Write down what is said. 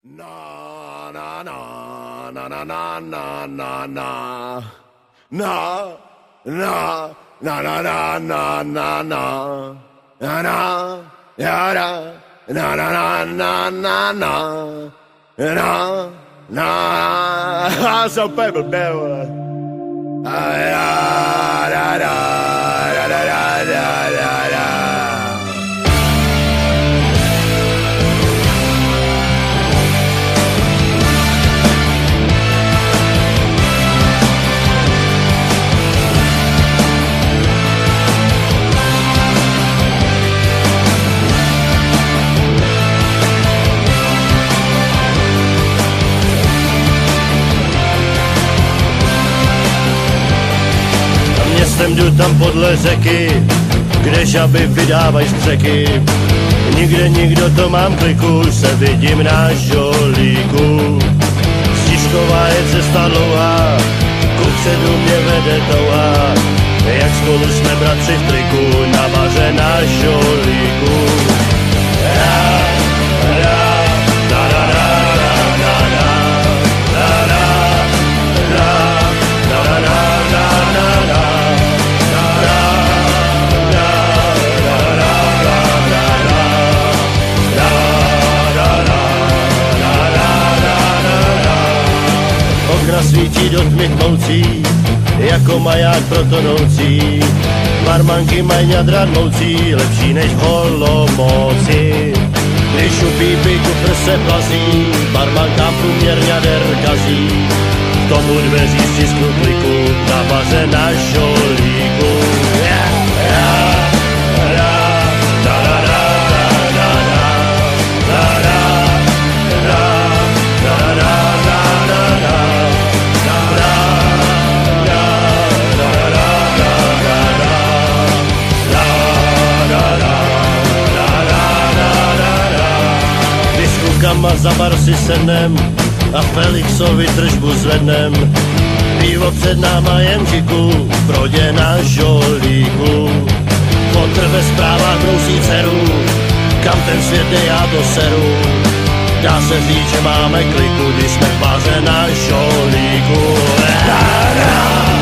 Na na na na na na na na na na na na na na na na na na yada na na na na na na na so paper bear da da da da da da da. Městem jdu tam podle řeky, kde žaby vydávají střeky. Nikde nikdo to mám kliku, se vidím na žolíku. Stižková je cesta dlouhá, kupředu mě vede touha. Jak spolu jsme bratři v triku, na baře na žolíku. Okna svítí do tmy tmoucí, jako maják pro tonoucí. Barmanky mají ňadra dmoucí, lepší než v Olomouci. Když u pípy kufr se plazí, barmanka průměr ňader kazí. K tomu dveří stisknu kliku, na baře na žolíku. Kama za bar si sednem a Felixovi tržbu zvednem. Pivo před náma jemžiku, prodě na žolíku. Fotr ve zprávách brousí dceru, kam ten svět jde, já to seru. Dá se říct, že máme kliku, když jsme v baře na žolíku.